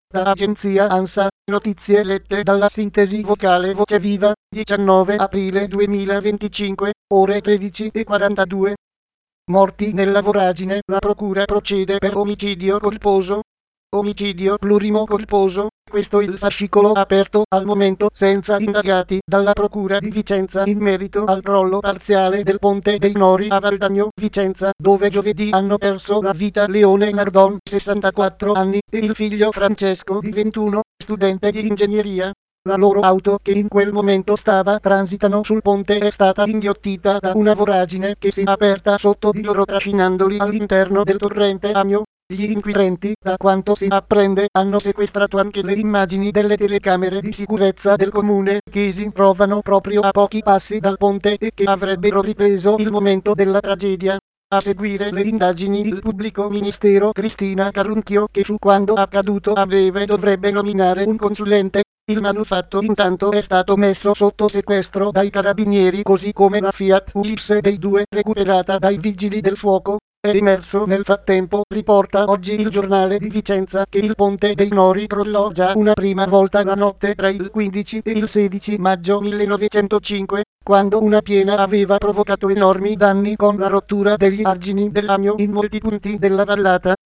Da agenzia ANSA, notizie lette dalla sintesi vocale Voce Viva, 19 aprile 2025, ore 13:42. Morti nella voragine, la procura procede per omicidio colposo. Omicidio plurimo colposo, questo il fascicolo aperto al momento senza indagati dalla procura di Vicenza in merito al crollo parziale del ponte dei Nori a Valdagno, Vicenza, dove giovedì hanno perso la vita Leone Nardon, 64 anni, e il figlio Francesco di 21, studente di ingegneria. La loro auto, che in quel momento stava transitando sul ponte, è stata inghiottita da una voragine che si è aperta sotto di loro trascinandoli all'interno del torrente Amio. Gli inquirenti, da quanto si apprende, hanno sequestrato anche le immagini delle telecamere di sicurezza del comune, che si trovano proprio a pochi passi dal ponte e che avrebbero ripreso il momento della tragedia. A seguire le indagini il pubblico ministero Cristina Carunchio, che su quando accaduto a breve dovrebbe nominare un consulente. Il manufatto intanto è stato messo sotto sequestro dai carabinieri, così come la Fiat Ulisse dei due recuperata dai vigili del fuoco. È emerso nel frattempo, riporta oggi il giornale di Vicenza, che il ponte dei Nori crollò già una prima volta la notte tra il 15 e il 16 maggio 1905, quando una piena aveva provocato enormi danni con la rottura degli argini dell'Amio in molti punti della vallata.